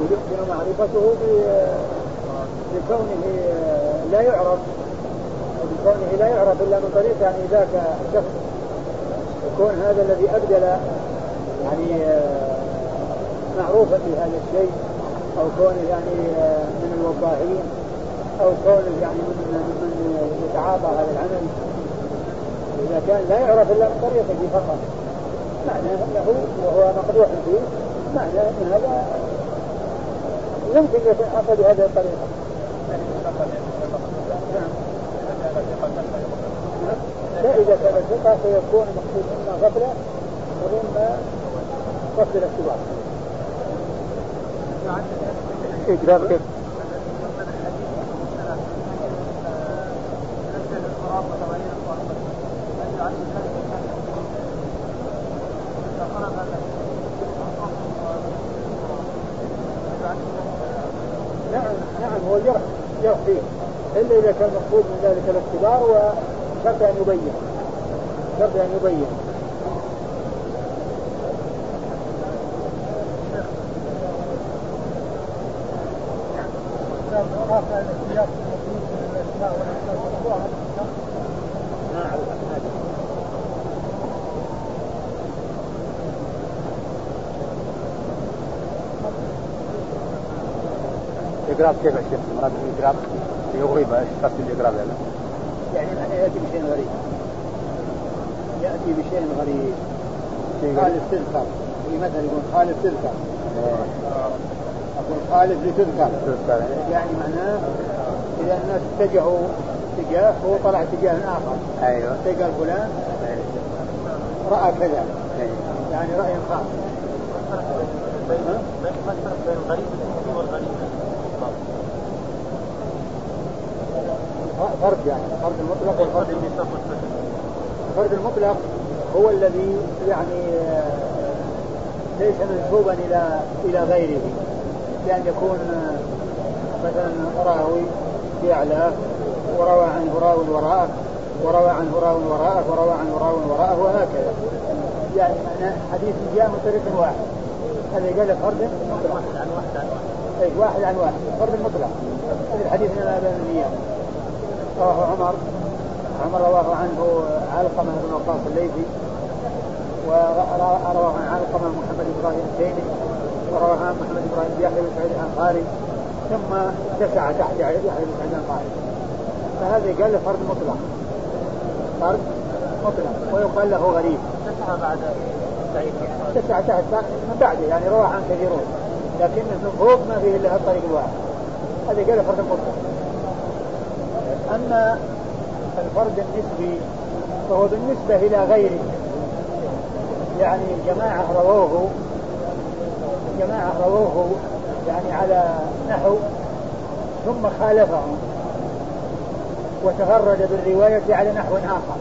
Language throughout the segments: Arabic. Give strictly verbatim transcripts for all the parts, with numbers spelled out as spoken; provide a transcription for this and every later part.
ويمكن معرفته بكونه لا يعرف بكونه لا يعرف إلا من طريق يعني ذاك الشخص، يكون هذا الذي أبدل يعني معروفا بهذا الشيء، أو كونه يعني من الوضاحين، أو كونه يعني من من يتعاطى هذا العمل. إذا كان لا يعرف إلا من طريقه فقط معناه له وهو مقدوح فيه، معناه أن هذا يمكن يتعاطى بهذه الطريقة. لا، إذا كان الثقة فيكون مقصود إما غفلة وإما غفل الاشتباه. إجرام كيف؟ نعم نعم هو جرح جرح فيه، إلا إذا كان مقصود من ذلك الاختبار وشرط أن يبين شرط أن يبين. الإقراب كيف يا شيخ؟ مراد الإقراب يغيب ايش قصد الإقراب هذا؟ يعني معناه يأتي بشيء غريب، يأتي بشيء غريب. خالف تذكر، مثلا يقول خالف تذكر، أقول خالف لتذكر، يعني معناه إذا الناس اتجهوا اتجاه هو طلع اتجاه آخر. أيوة. قال فلان رأى كذا، يعني رأي خاص. ما الفرق بين الغريب والغريب؟ فرد يعني فرد المطلق والفرد المطلق. الفرد المطلق هو الذي يعني ليس منسوبا إلى إلى غيره، لأن يعني يكون مثلا راوي في أعلاه وروى عنه راو وراءه وروى عنه راو وراءه وروى عنه راو وراءه وهكذا، يعني معناه حديث جاء من طريق واحد، هذا قال فرد واحد عن واحد عن واحد أي واحد عن واحد، فرد المطلق. هذا الحديث من هذا النية رواه عمر عمر رواه عنه علقمة بن وقاص الليثي، ورواه عن علقمة محمد إبراهيم التيمي، ورواه عن محمد إبراهيم يحيى بن سعيد الأنصاري، ثم تسع تحت يحيى بن سعيد الأنصاري. فهذا قال له فرد مطلق، فرد مطلق، ويقال له غريب. تسعة بعد سعيد تسع تحت من بعده، يعني رواه عن كثيرون، لكنه من فوق ما فيه إلا الطريق الواحد، هذا قال له فرد مطلق. أما الفرد النسبي فهو بالنسبة إلى غيره، يعني جماعة رووه جماعة رووه يعني على نحو ثم خالفهم وتفرد بالرواية على نحو آخر.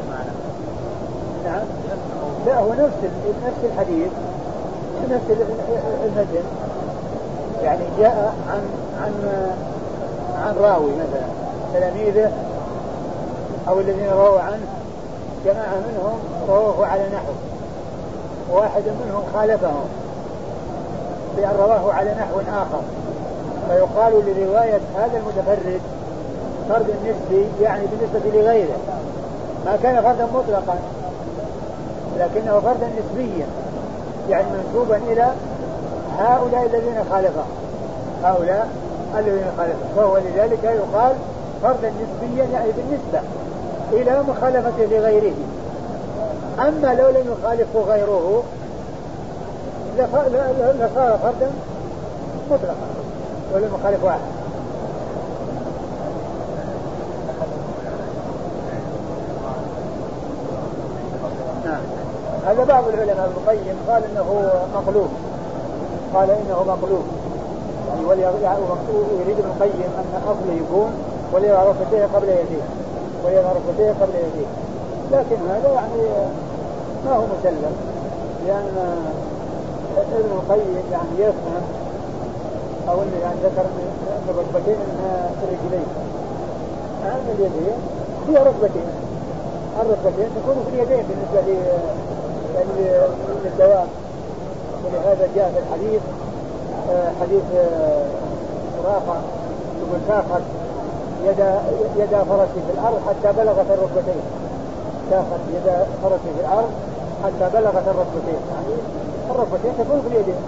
نعم لا، هو نفس نفس الحديث نفس المتن، يعني جاء عن عن عن راوي مثلا تلاميذه أو الذين رووا عنه، جماعة منهم رووه على نحو، واحد منهم خالفهم بأن رواه على نحو آخر، فيقال لرواية هذا المتفرد فرد نسبي، يعني بالنسبة لغيره ما كان فردا مطلقا لكنه فردا نسبيا، يعني منسوبا إلى هؤلاء الذين خالفهم هؤلاء الذين خالفهم فهو لذلك يقال فردا نسبيا، يعني بالنسبة إلى مخالفته لغيره. أما لو لم يخالفه غيره لصار فردا مطلقا ولم يخالف واحد. نعم. هذا بعض العلماء ابن القيم قال إنه مقلوب، قال إنه مقلوب، يعني ويريد ابن القيم أن أصله يكون وليرى ركبتيه قبل يديه وليرى ركبتيه قبل يديه، لكن هذا يعني ما هو مسلم، لأن ابن القيم يعني يفهم أو أنه يعني ذكر أن الركبتين أنها الرجلين، أما اليدين هي ركبتين، الركبتين تكون في اليدين بالنسبة للدوام، ولهذا جاء في الحديث حديث سراقة يقول ساقت يدا يدا فرسي في الأرض حتى بلغت الركبتين، ساقت يدا فرسي في الأرض حتى بلغت الركبتين، يعني الركبتين تكون في اليدين.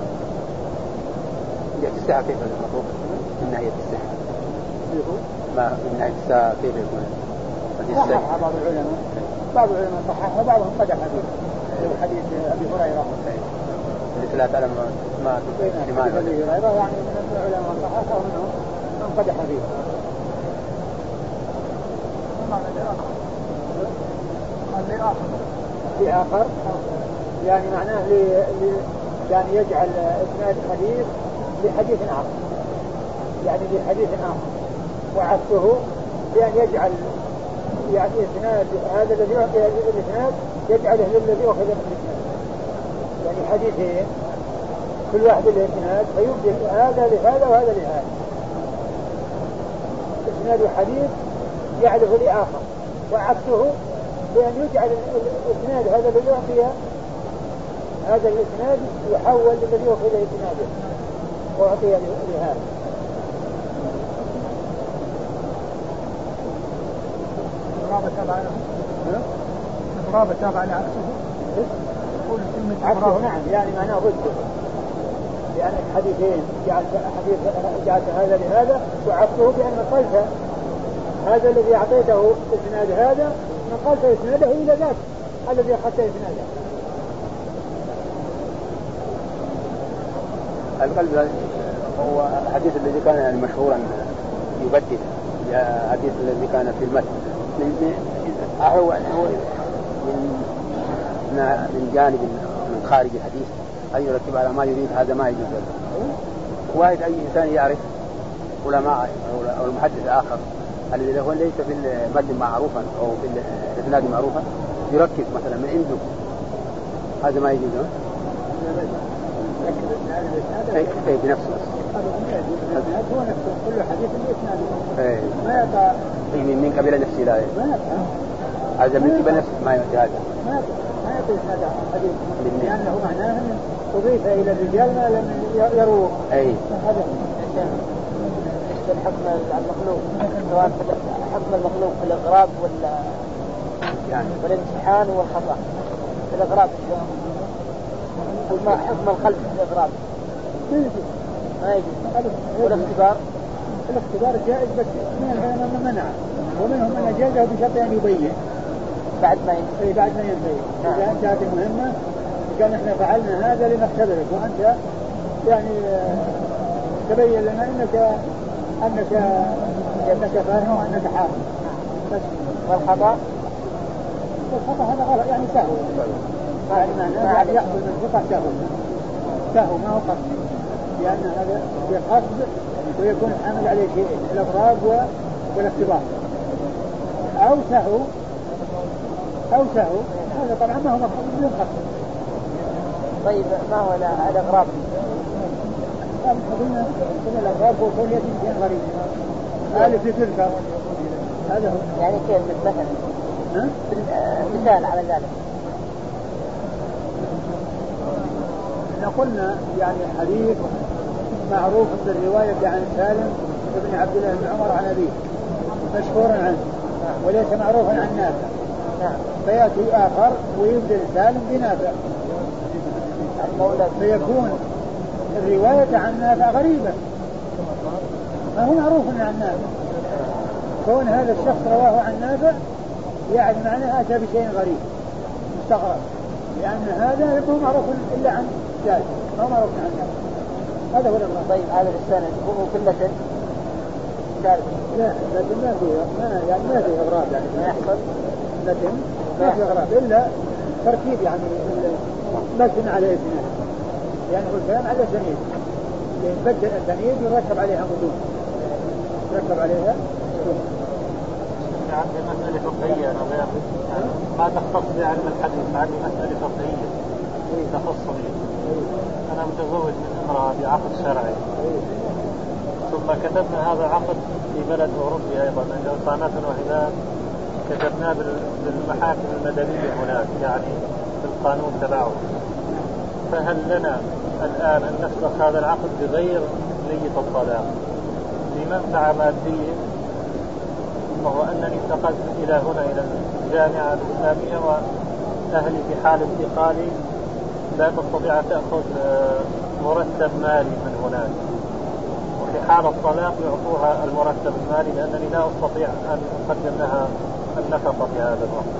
من ناحية الساعة كيف المطلوب؟ من ناحية الساعة ما من ناحية الساعة كيف يكون؟ صححها بعض العلماء، بعض العلماء صححها وبعضهم قدح حديث حديث أبي هريرة مثل لا تعلم ما حديث أبي هريرة، يعني من العلماء صححها ومنهم من قدح حديث. في آخر يعني معناه ل... ل... يعني يجعل إسناد الحديث لحديث آخر، يعني لحديث آخر، وعكسه بأن يجعل يعني إسناد هذا الذي يعطي الإسناد يجعله للذي أخذ من الإسناد، يعني حديثين كل واحد له إسناد فيبدل هذا لهذا وهذا لهذا، إسناد الحديث يعرف لآخر، وعكسه بأن يجعل الإسناد هذا الذي يعطي هذا الإسناد يحول للذي أخذ إسناده وأعطي لهذا. الغرابة تابع له الغرابة تابع له عكسه. نعم يعني معناه ضده، لأن الحديثين جعلت حديث جعلت هذا لهذا، وعكسه بأن نقلت هذا الذي أعطيته إسناد هذا نقلت إسناده إلى ذاك الذي أخذت إسناده. القلب هو الحديث الذي كان يعني مشهورا يبدل الحديث الذي كان في المتن هو من من جانب من خارج الحديث أن يرتب على ما يريد، هذا ما يجوز. واحد أي إنسان يعرف علماء أو المحدث آخر الذي هو ليس في المتن معروفا أو في الإسناد معروفا يركز مثلا من عنده، هذا ما يجوز. أي بنفسه هو نفسه كل حديث الإسناد ما يقع من قبل نفسه، لا هذا من قبل نفسه ما يأتي هذا ما ما يأتي هذا الحديث، لأنه معناه أن أضيف إلى الرجال ما لم يروه. أي هذا الحكم المخلوق، سواء حكم المخلوق في الإغراب ولا يعني والامتحان والخطأ. في الإغراب حكم القلب في الإغراب ما يجوز، والاختبار الاختبار جائز بس من العلماء من منع، ومنهم من أجازه بشرط أن يبين بعد ما ينتهي بعد ما ينتهي إذا انتهت المهمة كان احنا فعلنا هذا لنختبرك وأنت يعني تبين لنا أنك أنك أنك فاهم وأنك حافظ. بس والخطأ والخطأ هذا غلط يعني سهو، يعني معناه يحصل من خطأ سهو سهو ما هو قصد، لأن هذا بقصد ويكون حامل عليه شيء الأضراب والاختبار، أو سهو أو سهو هذا طبعا ما هو مقصود من قصد. طيب ما هو الأغراب؟ قلنا قلنا الأغراب هو كل يتم شيء غريب ألف لتلك، هذا هو يعني كيف مثلا مثال على ذلك. قلنا يعني حديث معروف بالرواية عن سالم بن عبد الله بن عمر عن أبيه مشهورا عنه وليس معروفا عن نافع، فيأتي آخر ويبدل سالم بنافع فيكون الرواية عن نافع غريبة ما هو معروف عن نافع، كون هذا الشخص رواه عن نافع يعني معناه أتى بشيء غريب مستغرب، لأن هذا هو معروف إلا عن سالم ما هو معروف عن نافع. هذا هو الأمر. طيب هذا السند هو كله سالم؟ لا لكن ما فيه ما يعني ما فيه إغراب يعني ما يحصل، لكن ما فيه إغراب إلا تركيب يعني متن على إسناد، يعني هو الكلام على سنيد يبدل السنيد يركب عليها متون يركب عليها متون. عندي مسألة فقهية أنا ما تختص بعلم الحديث، عندي مسألة فقهية تخص به. أنا متزوج من امرأة بعقد شرعي ثم كتبنا هذا عقد في بلد أوروبي أيضا عند أوطاناتنا وهنا كتبناه بالمحاكم المدنية هناك يعني بالقانون تبعه، فهل لنا الآن أن نفسخ هذا العقد بغير نية الطلاق لمنفعة مادية، وهو أنني انتقلت إلى هنا إلى الجامعة الإسلامية وأهلي في حال انتقالي لا تستطيع أن تأخذ مرتب مالي من هناك، وفي حال الطلاق يعطوها المرتب المالي لأنني لا أستطيع أن أقدم لها النفقة في هذا الوقت.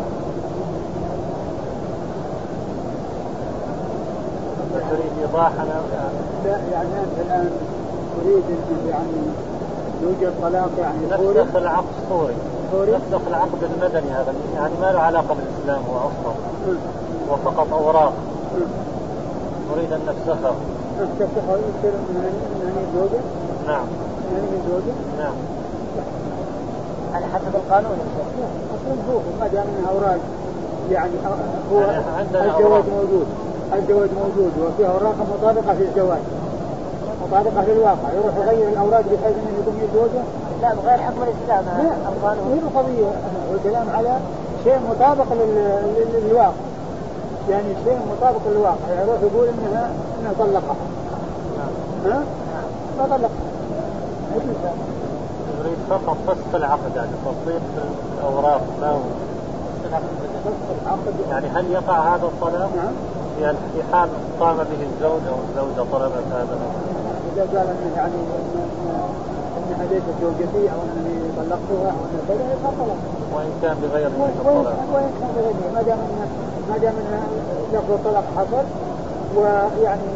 تريد إيضاحا؟ لا يعني أنت الآن تريد يعني يوجد طلاق يعني نفسخ العقد الصوري، نفسخ العقد المدني هذا يعني ما له علاقة بالإسلام هو أصلا وفقط أوراق نريد أن نفسخه. نفسخه يصير من زوجة؟ نعم. من زوجة؟ نعم. على حسب القانون. أصلا هو ما دام من أوراق يعني هو الجواز موجود، الجواز موجود وفيها أوراق مطابقة في الجواز مطابقة للواقع، يروح يغير الأوراق بحيث أنه يكون زوجة؟ لا بغير حكم الإسلام. لا القانون هي القضية والكلام على شيء مطابق للواقع، يعني شيء مطابق للواقع، يروح يقول إنها إنها طلقها. ها؟ ما طلقها. يريد فقط فسخ العقد يعني تصديق الأوراق ما هو يعني هل يقع هذا الطلاق؟ نعم. يعني في حال قام به الزوج أو الزوجة طلبت هذا؟ إذا قال إن يعني إنها ليست زوجتي أو أنني طلقتها أو أن كذا يبقى طلاق. وإن كان بغير الطلاق. وإن كان بغير ما دام إن ما دام إن لفظ الطلاق حصل ويعني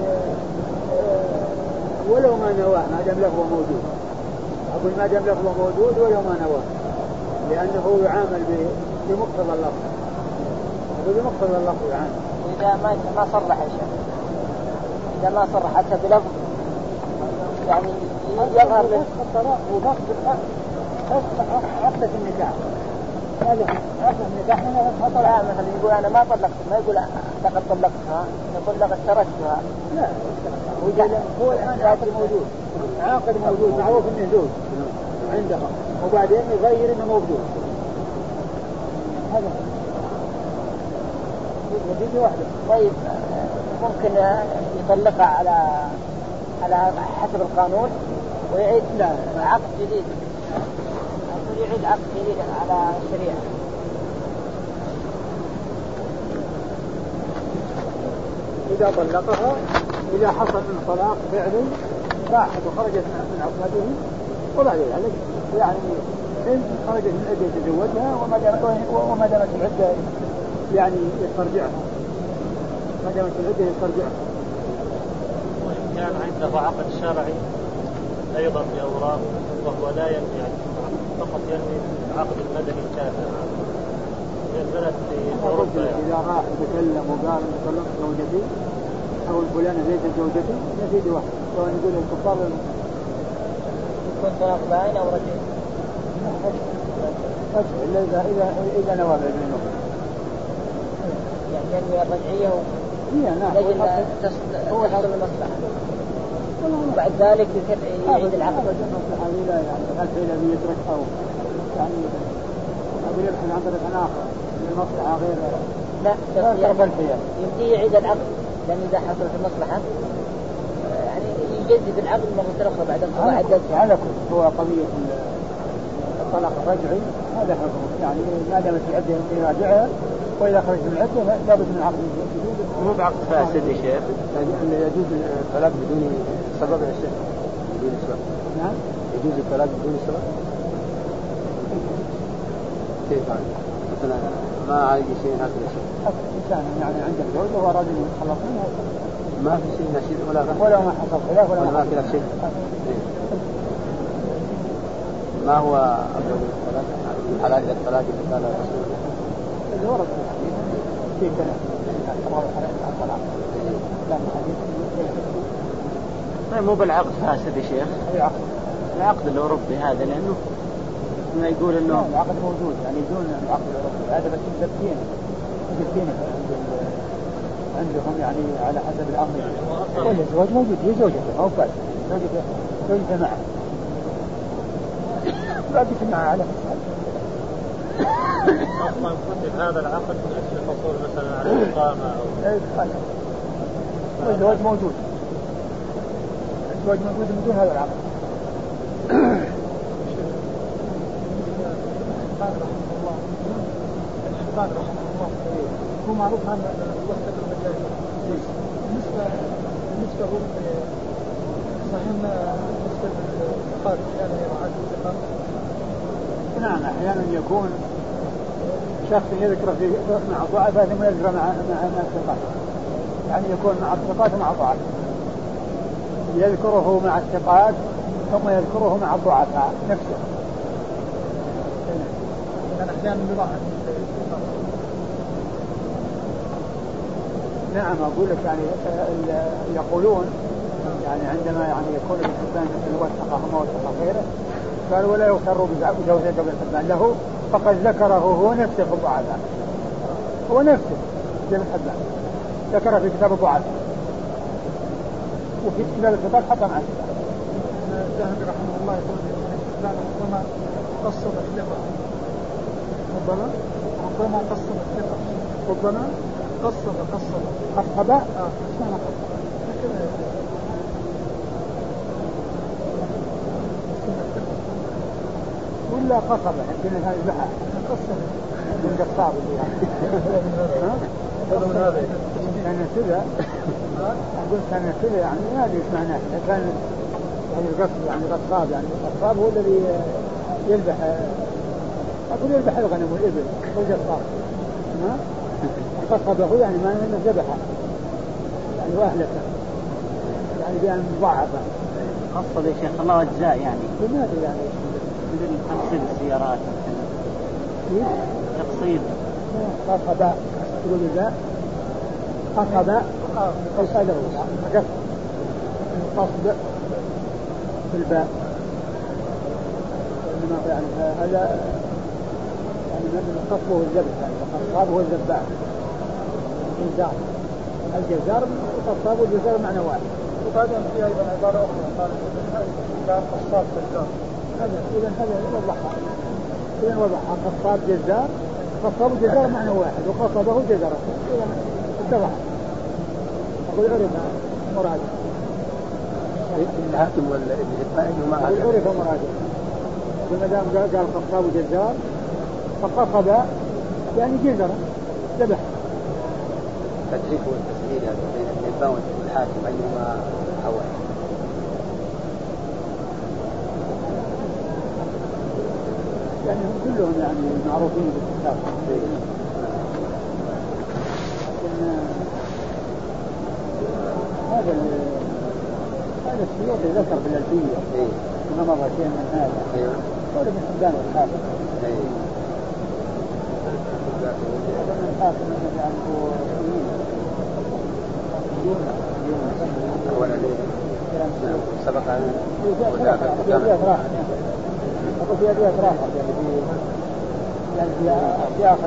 ولو ما نواه ما دام لفظه موجود. أقول ما دام لفظه موجود ولو ما نواه، لأنه يعامل بمقتضى اللفظ. بمقتضى اللفظ يعامل. إذا ما ما صرح يا شيخ، إذا ما صرح حتى بلفظ يعني يظهر الطلاق وفقد عقدة النكاح. هذا عقدة النكاح هنا فقط. لا مثلا يقول أنا ما طلقت، ما يقول لقد طلقتها، يقول لقد تركتها. لا هو الآن عقد موجود، عقد موجود معروف إنه زوج عندها وبعدين يغير إنه موجود. هذا واحدة. طيب ممكن يطلقها على على حسب القانون ويعيد لا عقد جديد، يعيد عقد جديد على الشريعة. إذا طلقها إذا حصل من طلاق فعلي راحت وخرجت من عقده وبعد ذلك يعني إن خرجت من عدة يتزوجها وما دامت وما دامت العدة يعني يسترجعها، ما دامت العدة يسترجعها. وإن كان عنده عقد شرعي أيضا بأوراق وهو لا ينوي يعني فقط ينوي العقد المدني الكافر البلد في أوروبا يعني. إذا راح يتكلم وقال طلقت زوجتي أو الفلانة ليست زوجتي نزيد واحد، سواء يقول الكفار يكون طلاق باين أو رجعي. إلا إذا إذا إذا نوى بعدين. يعني ينوي الرجعية لأجل تحصل المصلحة. وبعد ذلك يعيد العقد. المصلحة لا يعني هل إذا يترك أو يعني أقول يبحث عن طريق آخر المصلحة غير لا يعني يمكن يعيد العقد، لأن إذا حصلت المصلحة يعني يجدد العقد مرة أخرى بعد انقضاء عدته. على كل هو قضية الطلاق الرجعي هذا حكم يعني ما دامت العدة يراجعها، وإذا خرج من العدة لابد من عقد جديد. مو بعقد فاسد يا شيخ، يجوز الطلاق بدون سبب يا شيخ؟ بدون سبب. نعم. يجوز الطلاق بدون سبب؟ كيف يعني؟ مثلا ما عايز شيء هكذا شيء. إنسان يعني عندك زوجة وأراد أن يتخلص منها ما في شيء نشيد ولا غير. ولا ما حصل خلاف ولا ما في شيء. ما هو أبلغ الطلاق؟ حلال الطلاق اللي قال الرسول اللي ورد في الحديث في كلام الله حلال الطلاق. لا حديث مو بالعقد فاسد يا شيخ. أي عقد؟ العقد الأوروبي هذا لأنه ما يقول إنه العقد موجود يعني دون العقد الأوروبي هذا بس يثبتين يثبتين عندهم يعني على حسب الأمر. كل الزواج موجود هي زوجته أو فاسد زوجته زوجته معه لا بيجي معه على أصلا كتب هذا العقد من أجل الحصول مثلا على الإقامة أو الزواج موجود، الزواج موجود من دون هذا العقد. الشيطان رحمه الله هو معروف عن الوسط المجازي. بالنسبة بالنسبة له صحيح بالنسبة للثقات أحيانا يراعي الثقات. نعم أحيانا يكون شخص يذكر في مع ضعفاء ثم يذكر مع مع الثقات، يعني يكون مع الثقات ومع الضعفاء، يذكره مع الثقات ثم يذكره مع الضعفاء نفسه. أنا أحيانا يراعي. نعم أقول لك يعني يقولون يعني عندما يعني يكون ابن حبان مثل وثقه وما وثق غيره قال ولا يغتر بجوزة ابن حبان له فقد ذكره هو نفسه في الضعفاء، هو نفسه ابن حبان ذكره في كتاب الضعفاء وفي كتاب الثقات حتى مع الثقات. الذهبي رحمه الله يقول ابن حبان ربما قصد الثقة، ربما ربما قصد الثقة، ربما قصد قصد قصد اه اسمها قصد ولا قصب يمكن هذا البحر قصب من قصاب اللي هذا من هذا كان كذا أقول كان كذا يعني ما أدري إيش معناه كان يعني القصب يعني قصاب يعني قصاب هو الذي يذبح أقول يذبح الغنم والإبل هو قصاب ها قصبه يعني ما أنه ذبحه يعني وأهلكه يعني بأن ضعفه. قصب يا شيخ الله أجزاء يعني لماذا يعني مثل تقصيد السيارات تقصيد قصب تقول ذا قصب قصده قصب قصب بالباء إنما يعني هذا يعني من قصبه الذبح يعني قصبه هو الذباح الجزار الجزار قصاب والجزار معنى واحد. وبعدين في أيضا عبارة أخرى قال قال قصاب جزار هذا إذا هذا وضحها إذا وضحها قصاب جزار قصاب الجزار معنى واحد وقصبه جزار إذا اتضح أقول عرف مراد الحاكم ولا ابن حبان ما عرف مراد وما دام قال قال قصاب جزار فقصب يعني جزر ذبح. التدريك والتسجيل هذا بين ابن حبان والحاكم أيهما أول؟ يعني هم كلهم يعني معروفين بالكتاب لكن هذا هذا السيوطي ذكر في الألفية ما مضى شيء من هذا قول ابن حبان والحاكم الحاكم أنه يعني هو أولا سبق عن في أبيات راحة أقول في أبيات راحة يعني في يعني في آخر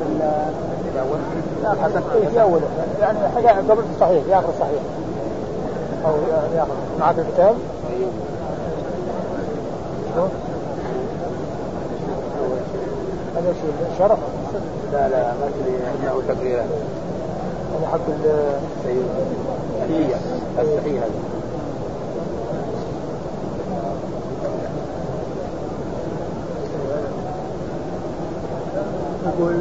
ال في أول يعني حاجة قبل الصحيح في آخر الصحيح أو في آخر معك الكتاب هذا شيء شرف لا لا ما تري أنه تقريرا هذا حق الصحيح الصحيح يقول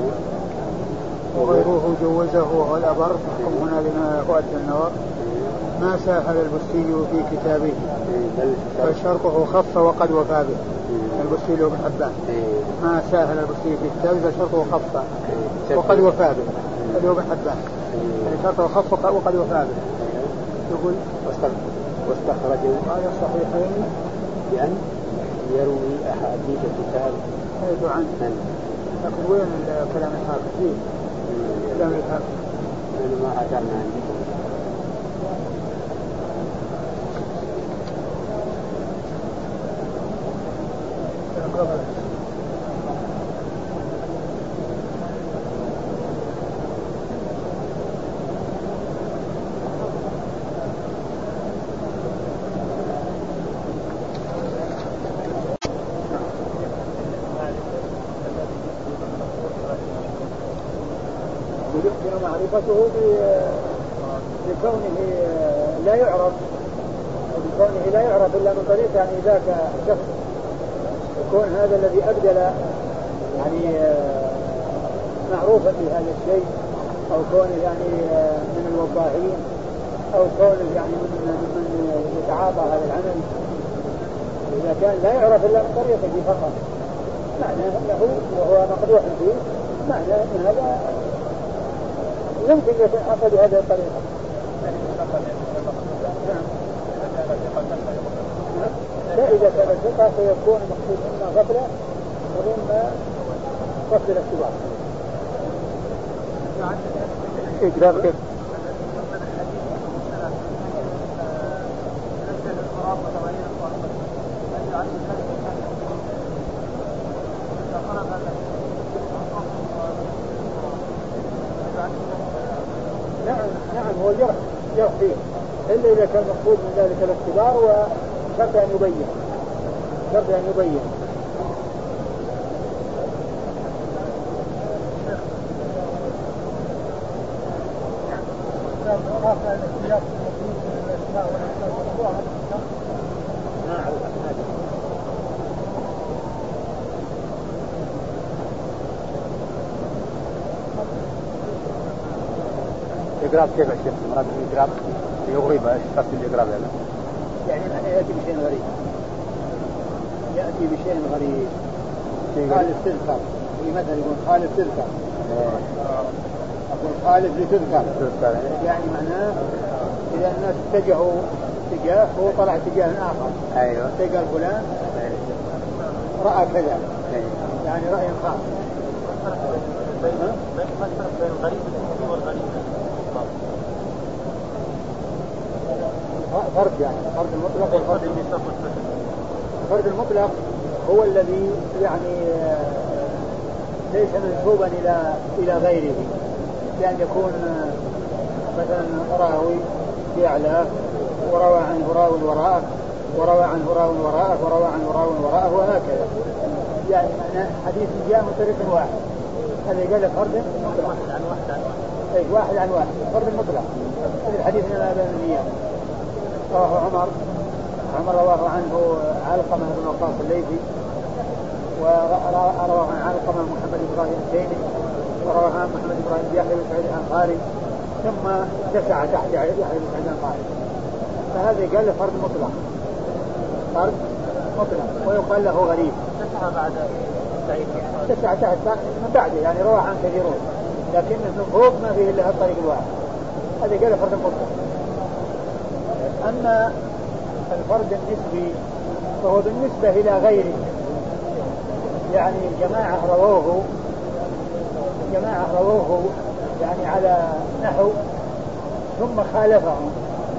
وغيره جوزه وهو الأبر حكم هنا لما هو أدى النوى ما ساهل البستي في كتابه فشرطه خف وقد وفى به. البستي له ابن حبان ما ساهل البستي في كتابه فشرطه خف وقد وفى به له ابن حبان يعني شرطه خف وقد وفى به. يقول واستخرجوا على الصحيحين بأن يروي أحاديث الكتاب حيث عن لكن وين كلام الحافظ فيه كلام الحافظ أنا ما أعتمنا عندي يمكن معرفته لكونه لا يعرف لكونه لا يعرف إلا من طريق يعني ذاك الشخص يكون هذا الذي أبدل يعني معروفا بهذا الشيء أو كونه يعني من الوضاحين أو كونه يعني من من يتعاطى هذا العمل. إذا كان لا يعرف إلا من طريقه فقط معناه أنه وهو مقدوح فيه معناه أن هذا يمكن يتحقق بهذه الطريقة. لا إذا كان الثقة فيكون مقصود إما غفلة وإما قصد الاختبار. إجراء كيف؟ نعم نعم هو الجرح جرح فيه إلا إذا كان مقصود من ذلك الاختبار وشرط أن يبين شرط أن يبين. رافع الاختيار في الأسماء والأسماء ما أعرف هذا. الإقراب كيف يا شيخ؟ مراد الإقراب يغرب ايش قصد الإقراب هذا؟ يعني معناه يأتي بشيء غريب يأتي بشيء غريب خالف تذكر مثلا يقول خالف تذكر أقول خالف لتذكر يعني معناه إذا الناس اتجهوا اتجاه هو طلع اتجاه آخر أيوة قال فلان رأى كذا يعني رأي خاص. بين الغريب والغريب فرد يعني فرد المطلق والفرد المطلق. الفرد المطلق هو الذي يعني ليس منسوبا إلى إلى غيره لأن يكون مثلا راوي في أعلاه وروى عنه راوي وراءه وروى عنه راوي وراءه وروى عنه راوي وراءه وهكذا يعني حديث جاء من طريق واحد هذا قال فرد مطلق واحد عن واحد أي واحد عن واحد فرد مطلق. هذا الحديث من هذا النية رواه عمر عمر رواه عنه علقمة بن وقاص الليثي ورواه عن علقمة محمد إبراهيم التيمي ورواه عن محمد إبراهيم يحيى بن سعيد الأنصاري ثم تسع تحت يحيى بن سعيد الأنصاري. فهذا قال له فرد مطلق فرد مطلق ويقال له غريب. تسعة بعد سعيد تسع تحت من بعده يعني رواه عن كثيرون لكن من فوق ما فيه إلا الطريق الواحد هذا قال له فرد مطلق. أما الفرد النسبي فهو بالنسبة إلى غيره يعني الجماعة رووه جماعة رووه يعني على نحو ثم خالفهم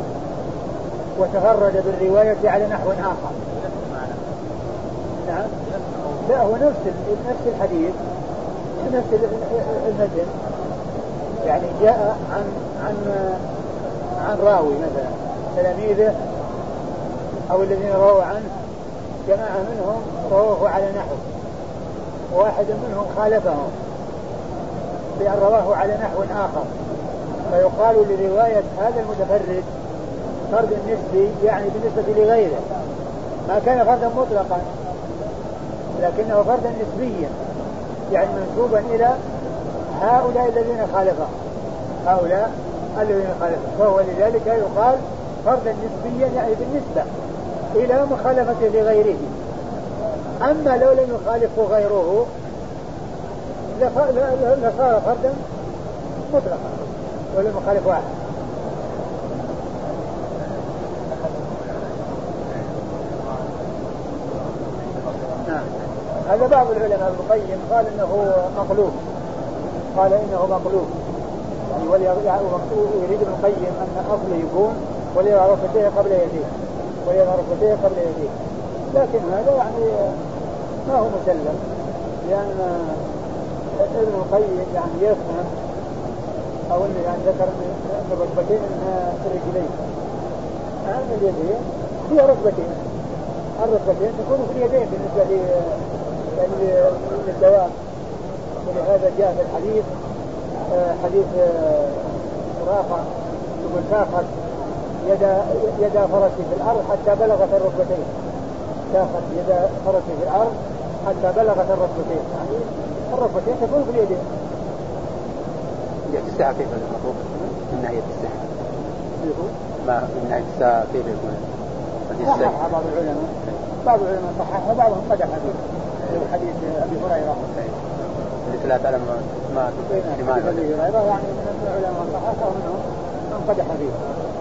وتغرد بالرواية على نحو آخر. نعم لا هو نفس نفس الحديث نفس المتن يعني جاء عن عن عن راوي مثلا تلاميذه أو الذين رووا عنه جماعة منهم رووه على نحو واحد منهم خالفهم بأن رواه على نحو آخر فيقال لرواية هذا المتفرد فرد نسبي يعني بالنسبة لغيره ما كان فردا مطلقا لكنه فردا نسبيا يعني منسوبا إلى هؤلاء الذين خالفهم هؤلاء الذين خالفهم فهو لذلك يقال فردا نسبيا يعني بالنسبة إلى مخالفته لغيره. أما لو لم يخالفه غيره لصار فردا مطلقا ولم يخالف واحد. نعم هذا بعض العلماء ابن القيم قال إنه مقلوب قال إنه مقلوب يعني ويريد ابن القيم أن أصله يكون وليضع ركبتيه قبل يديه وليضع ركبتيه قبل يديه لكن هذا يعني ما هو مسلم لأن ابن القيم يعني يفهم أو أنه يعني ذكر أن الركبتين أنها الرجلين أما اليدين هي ركبتين الركبتين تكون في اليدين بالنسبة للدوام ولهذا جاء في الحديث حديث سراقة يقول ساقت يد يد فرسي في الأرض حتى بلغت الركبتين، ساقت يد فرسي في الأرض حتى بلغت الركبتين، يعني الركبتين تكون في اليدين. ناحية الساعة كيف المفروض؟ من ناحية الساعة ما من ناحية الساعة كيف يكون؟ صححها بعض العلماء، بعض العلماء صححها وبعضهم قدح حديث حديث أبي هريرة لا تعلم ما في حديث أبي هريرة، يعني من العلماء صححها ومنهم من قدح حديث.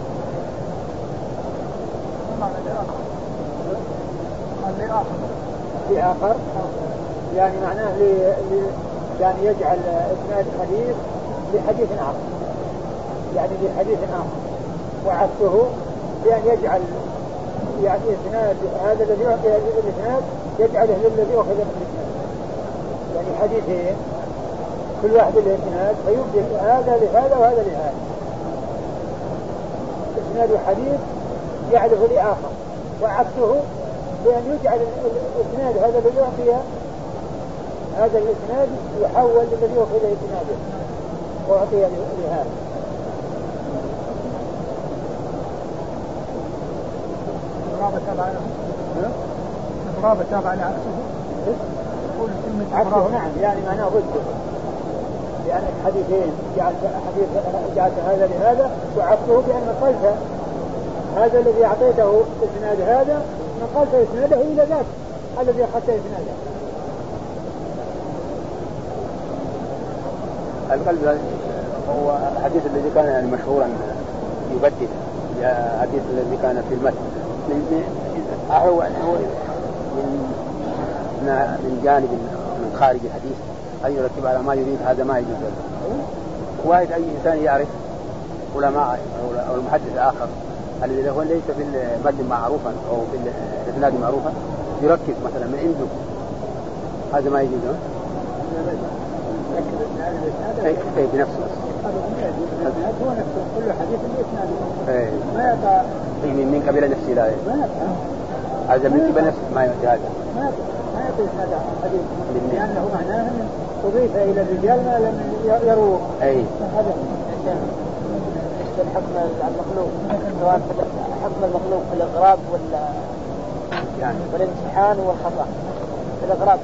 في آخر يعني معناه ل... ل... يعني يجعل إسناد الحديث لحديث آخر، يعني لحديث آخر، وعكسه بأن يجعل يعني إسناد هذا الذي يعطي الإسناد يجعله للذي أخذ من الإسناد، يعني حديثين كل واحد له إسناد فيبدل هذا لهذا وهذا لهذا، إسناد الحديث يعرف لآخر، وعكسه بأن يجعل الإسناد هذا الذي يعطي هذا الإسناد يحول للذي أخذ إسناده وأعطي لهذا. الغرابة تابعة له الغرابة تابعة له يقول كلمة عكسه نعم، يعني معناه ضده، لأن الحديثين جعلت حديث جعلت هذا لهذا، وعكسه بأن نقلت هذا الذي أعطيته إسناد هذا نقلت إسناده إلى ذاك الذي أخذت إسناده. القلب هو الحديث الذي كان يعني مشهورا يبدل الحديث الذي كان في المتن هو من من جانب من خارج الحديث أن يرتب على ما يريد، هذا ما يجوز. واحد أي إنسان يعرف علماء أو المحدث الآخر الذي هو ليس في المتن معروفا أو في الإسناد معروفا يركز مثلا من عنده، هذا ما يجوز. اي بنفسه هو نفسه كل حديث الإسناد ما يقع من قبل نفسه، لا هذا من قبل نفسه ما يأتي هذا ما ما يأتي هذا الحديث، لأنه معناه أضيف إلى الرجال ما لم يروه. أي هذا الحكم المخلوق، سواء حكم المخلوق في الإغراب ولا يعني والامتحان والخطأ في الإغراب،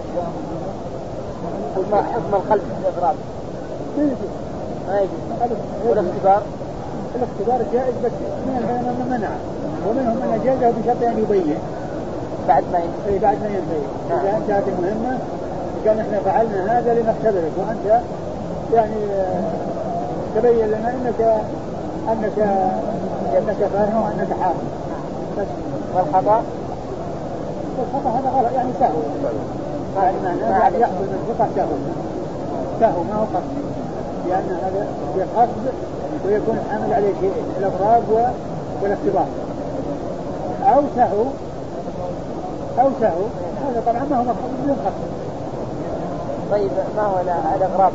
حكم القلب في الإغراب ما يجوز، والاختبار الاختبار جائز بس من العلماء من منع، ومنهم من أجازه بشرط أن يبين بعد ما ينتهي بعد ما ينتهي إذا انتهت المهمة كان احنا فعلنا هذا لنختبرك وأنت يعني تبين لنا أنك أنك أنك فاهم وأنك حافظ. والخطأ والخطأ هذا غلط يعني سهو، يعني معناه يحصل من الخطأ سهو سهو ما هو قصد، لأن هذا بقصد ويكون حامل عليه شيء الأضراب والاختبار، أو سهو أو سهو هذا طبعا ما هو مقصود بدون قصد. طيب ما هو الأغراب؟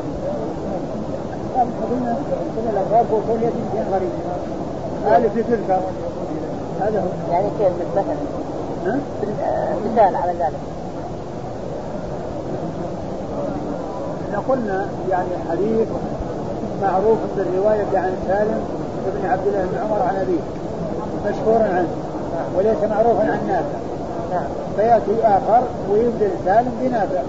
قلنا قلنا الأغراب هو كل يتم شيء غريب ألف لتلك، هذا هو يعني كيف مثلا مثال على ذلك؟ قلنا يعني حديث معروف بالرواية عن سالم بن عبد الله بن عمر عن أبيه مشهورا عنه وليس معروفا عن نافع، فيأتي آخر ويبدل سالم بنافع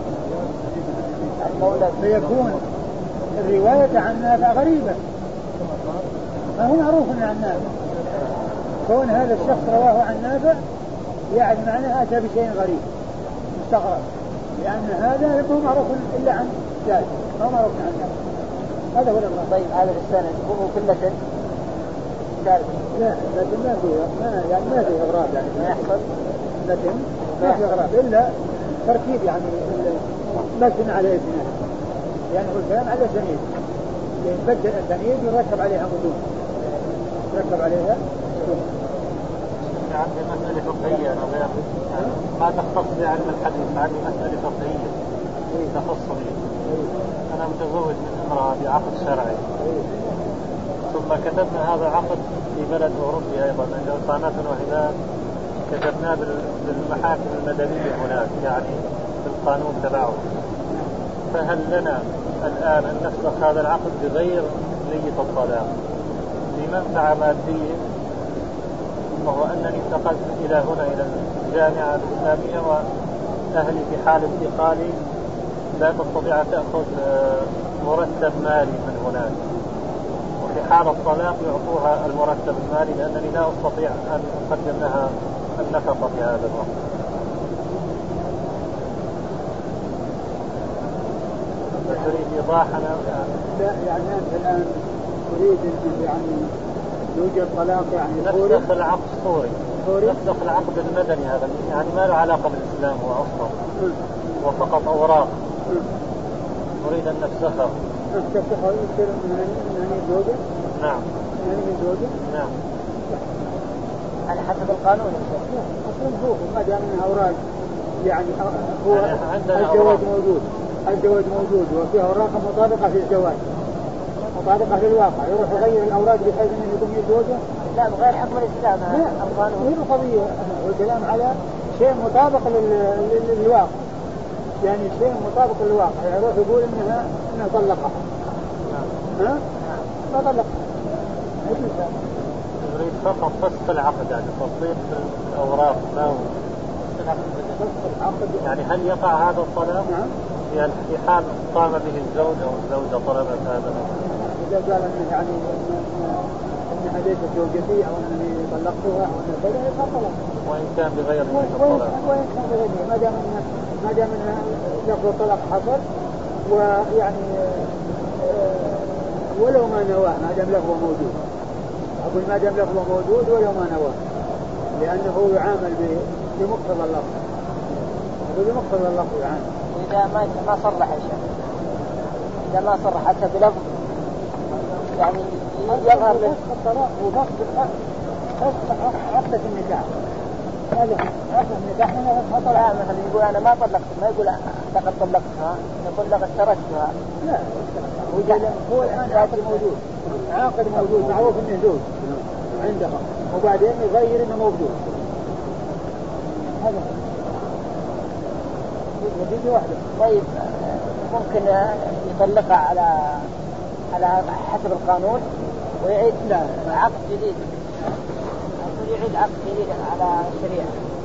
فيكون الرواية عن نافع غريبة ما هو معروف عن نافع، كون هذا الشخص رواه عن نافع يعني معناه أتى بشيء غريب مستغرب، لأن هذا هو معروف إلا عن سالم ما هو معروف عن نافع. هذا هو الأمر. طيب هذا السند هو كلة سالم؟ لا لكن ما فيه ما يعني ما فيه إغراب يعني ما يحصل، لكن ما فيه إغراب إلا تركيب يعني مبني على إسناد، يعني هو الكلام على سنيد يبدل السنيد يركب عليها متون يركب عليها متون. عندي مسألة فقهية أنا غير ما تختص بعلم الحديث، عندي مسألة فقهية تخص بي. أنا متزوج من امرأة بعقد شرعي، ثم كتبنا هذا عقد في بلد أوروبي أيضا عند إقامة وهنا كتبناه بالمحاكم المدنية هناك يعني بالقانون تبعه، فهل لنا الآن أن نفسخ هذا العقد بغير نية الطلاق بمنفعة مادية، وهو أنني انتقلت إلى هنا إلى الجامعة الإسلامية وأهلي في حال انتقالي لا تستطيع أن تأخذ مرتب مالي من هناك، وفي حال الطلاق يعطوها المرتب المالي لأنني لا أستطيع أن أقدم لها النفقة في هذا الوقت. تريد إيضاحنا؟ لا يعني أنت الآن تريد أن يعني يوجد طلاق يعني نفسخ العقد الصوري، نفسخ العقد المدني هذا يعني ما له علاقة بالإسلام هو أصلا وفقط أوراق نريد أن نفسخه. نفسخه يصير من زوجة؟ نعم. من زوجة؟ نعم. على حسب القانون. أصلا هو ما دام من أوراق يعني هو الزواج موجود، الزواج موجود وفيه أوراق مطابقة في الزواج مطابقة في الواقع، يروح يغير الأوراق بحيث أنه يكون زوجة؟ لا بغير حكم الإسلام القانون. هي القضية والكلام على شيء مطابق للواقع، يعني شيء مطابق للواقع، يروح يقول إنها إنها طلقها. ها؟ ما طلقها. يريد فقط فسخ العقد يعني تصديق الأوراق ما هو يعني هل يقع هذا الطلاق؟ نعم. يعني في حال قام به الزوج أو الزوجة طلبت هذا؟ إذا قال إنه يعني إنها ليست زوجتي أو إنني طلقتها أو إنه كذا يبقى طلاق. وإن كان بغير الطلاق. وإن كان بغير ما دام إنه ما دام إنه لفظ الطلاق حصل ويعني ولو ما نواه ما دام لفظه موجود. أقول ما دام لفظه موجود ولو ما نواه، لأنه يعامل بمقتضى اللفظ. أقول بمقتضى اللفظ يعامل. إذا ما ما صرح شيء، إذا ما صرح حتى بلفظ يعني يظهر الطلاق وفقد العقد عقدة النكاح. هذا عقد النكاح هنا فطلع. لا مثلا يقول أنا ما طلقت، ما يقول لقد طلقتها، يقول لقد تركتها. لا هو الآن عقد موجود، عقد موجود معروف إنه زوج عندها وبعدين يغير إنه موجود. هذا وديدي واحدة. طيب ممكن يطلقها على على حسب القانون ويعيد لا عقد جديد، يعيد عقد جديد على الشريعة.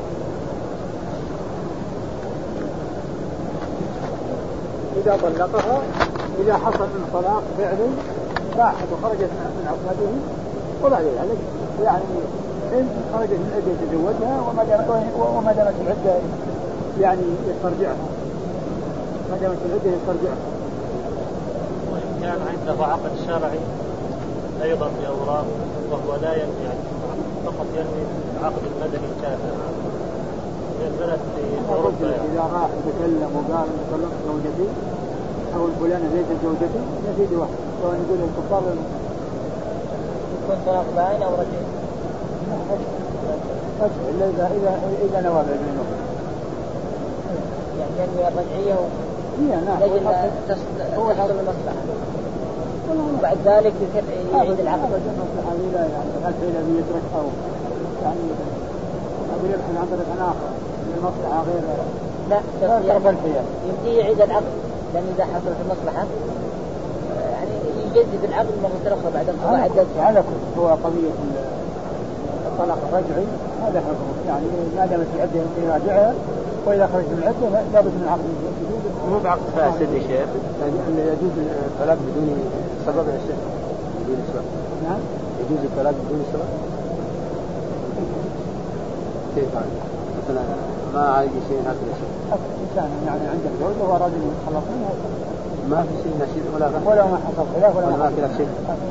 إذا طلقها إذا حصل من طلاق فعلي راحت وخرجت من عقده وبعد ذلك يعني إن خرجت من عدة يتزوجها وما دامت وما دامت العدة يعني يسترجعها، ما دامت العدة يسترجعها. وإن كان عنده عقد شرعي أيضا بأوراق وهو لا ينوي يعني فقط ينوي العقد المدني الكافر في البلد في أوروبا يعني. إذا راح يتكلم وقال طلقت زوجتي أو الفلانة ليست زوجتي نزيد واحد، سواء يقول الكفار يكون طلاق باين أو رجعي. إلا إذا إذا إذا نوى بينه. يعني ينوي الرجعية هي نعم. لجل تحصل المصلحة. وبعد ذلك يعيد العقد. المصلحة لا يعني هل الذي يترك أو يعني أقول لك عن طريق آخر المصلحة غير لا غير الخيار. يمدي يعيد العقد لأن إذا حصلت المصلحة يعني يجدد العقد مرة أخرى بعد انقضاء عدته. على كل هو قضية الطلاق الرجعي هذا حكم يعني ما دامت العدة يراجعها وإذا خرج من العدة لابد من عقد جديد. مو بعقد فاسد يا شيخ، يجوز الطلاق بدون سبب يا شيخ؟ بدون سبب. نعم. يجوز الطلاق بدون سبب؟ كيف يعني؟ مثلا ما عايز شيء هكذا شيء. إنسان يعني عنده زوجة وأراد أن يتخلص منها ما في شيء نشيد ولا غير. ولا ما حصل خلاف ولا ما كذا شيء.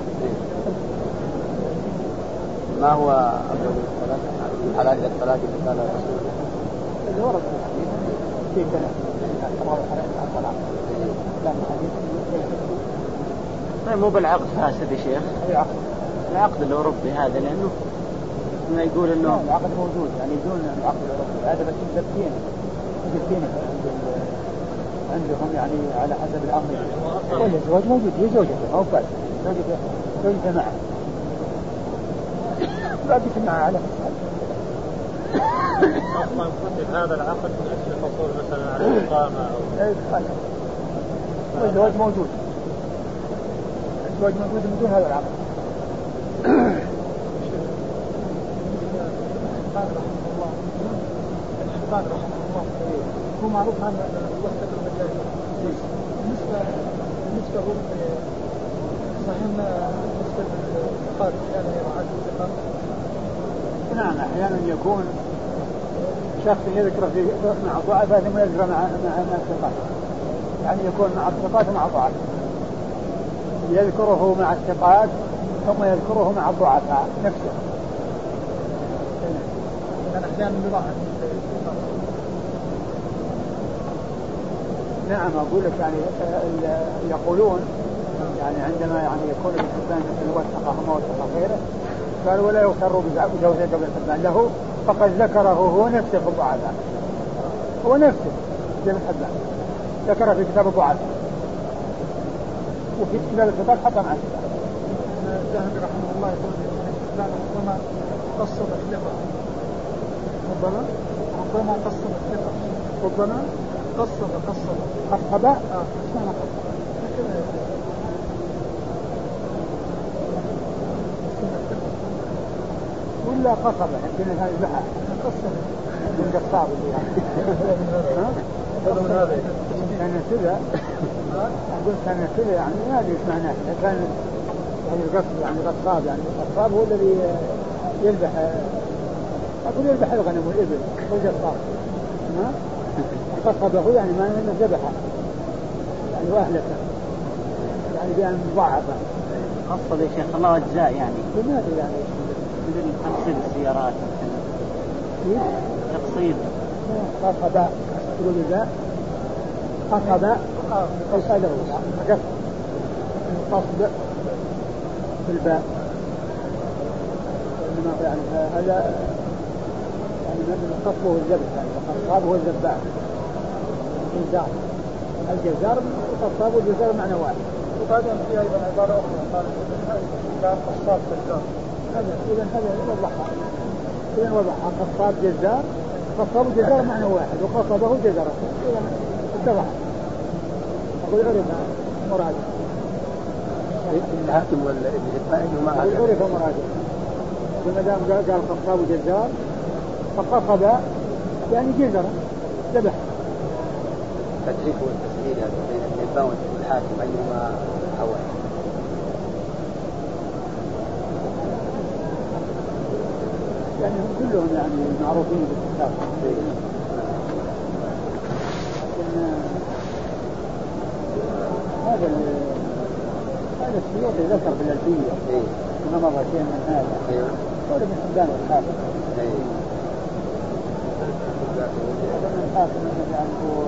ما هو أبلغ الطلاق؟ حلال الطلاق اللي قال الرسول اللي ورد في كلام كما حلال الطلاق. لا مو بالعقد فاسد يا شيخ. أي عقد؟ العقد الأوروبي هذا لأنه ما يقول إنه العقد موجود يعني يقولون العقد الأوروبي هذا بس يثبتين يثبتين عندهم يعني على حسب الأمر. كل الزواج موجود هي زوجته أو فاسد زوجته زوجته معه باقي معه على أصلا كتب هذا العقد من أجل الحصول مثلا على الإقامة أو الزواج موجود الزواج موجود بدون هذا العقد. البخاري رحمه الله هو معروف عن وثق الرجال. بالنسبة بالنسبة هو صحيح بالنسبة للبخاري أحيانا يرعى الثقة. نعم أحيانا يكون شخص يذكر في مع ضعفاء ثم يذكر مع مع الثقات، يعني يكون مع الثقات ومع الضعفاء، يذكره مع الثقات ثم يذكره مع الضعفاء نفسه. يعني أحيانا يراعى. نعم أقول لك يعني يقولون يعني عندما يعني يكون ابن حبان مثل وثقه وما وثق غيره قال ولا يغتر بجوزة ابن حبان له فقد ذكره هو نفسه في الضعفاء، هو نفسه ابن حبان ذكره في كتاب الضعفاء وفي كتاب الثقات حتى مع الثقات. الذهبي رحمه الله يقول ابن ربما قصد الثقة، ربما ربما قصد الثقة، ربما قصد قصد قصد اه اسمه قصد ولا قصبة يمكن هذا البحر قصبة من قصاب اللي يعني ها هذا كان كذا أقول كان كذا يعني ما أدري إيش معناه كان يعني القصب يعني قصاب يعني القصاب هو الذي يذبح أقول يذبح الغنم والإبل هو قصاب ها قصبه يعني ما أنه ذبحه يعني وأهلكه يعني بأن ضعفه. قصد يا شيخ الله أجزاء يعني لماذا يعني مثل تقصيد السيارات تقصيد قصب تقول ذا قصب قصده قصب قصب بالباء إنما يعني هذا يعني من قصبه الذبح يعني وقصاب هو الذباح الجزار الجزار وقصاب والجزار معنى واحد. وبعدين في أيضا عبارة أخرى قال قال قصاب جزار هذا إذا هذا وضحها إذا وضحها قصاب جزار قصاب جزار معنى واحد وقصبه جزار إذا اتضح أقول عرف مراد الحاكم ولا ابن حبان ما عرف مراد وما دام قال قال قصاب جزار فقصب يعني جزر ذبح. التدريك والتسهيل بين ابن حبان والحاكم أيهما أول؟ يعني هم كلهم يعني معروفين بالكتاب لكن هذا هذا السيوطي ذكر في الألفية ما مضى شيء من هذا قول ابن حبان والحاكم ابن الحاكم يعني هو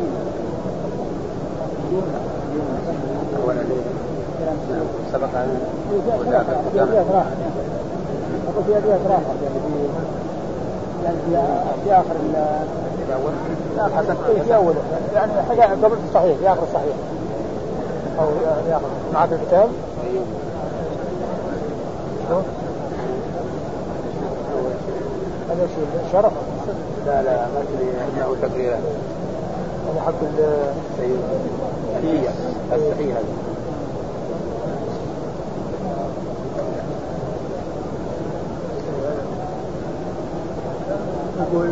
هو الذي سبق أن في أبيات راحة أقول في أبيات راحة يعني في يعني في في آخر ال في أول يعني حاجة قبل الصحيح في آخر الصحيح أو في آخر معك الكتاب هذا شيء شرف لا لا ما تري أنه تقريرا هذا حق الصحيح الصحيح يقول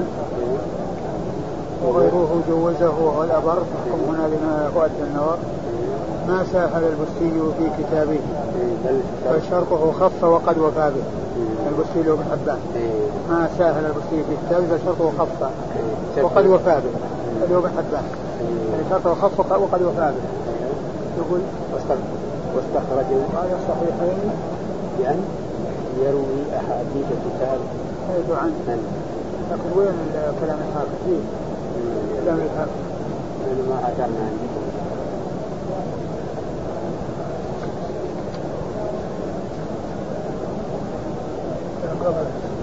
وغيره جوزه وهو الأبر حكم هنا لما هو النوى ما ساهل البستي في كتابه فشرطه خف وقد وفى به. البستي له ابن حبان ما ساهل البستي في كتابه فشرطه خف وقد وفى به له ابن حبان يعني شرطه خف وقد وفى به. يقول واستخرجوا هذا الصحيحين بأن يروي أحاديث الكتاب حيث عنه لكن وين كلام الحافظ فيه كلام الحافظ لأنه ما أتانا عنه قبل